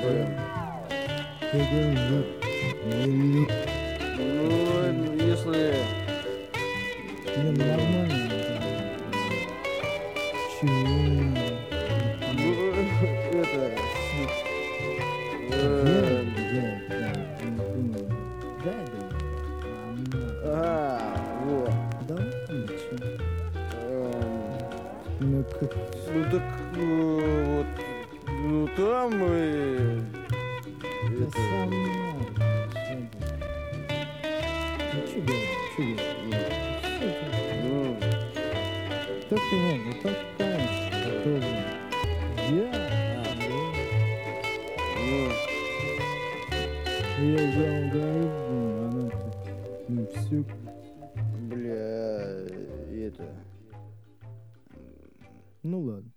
такое. Ну, если... Не, ну нормально. Чего? Это... Вот. Да ладно, чё? Эм, Ну как? Ну так вот, ну там и Да это, сам надо. Ну чё делать? ну, Только нет, ну так конечно, тоже. ну, Я же говорю, она все. бля, это, Ну ладно.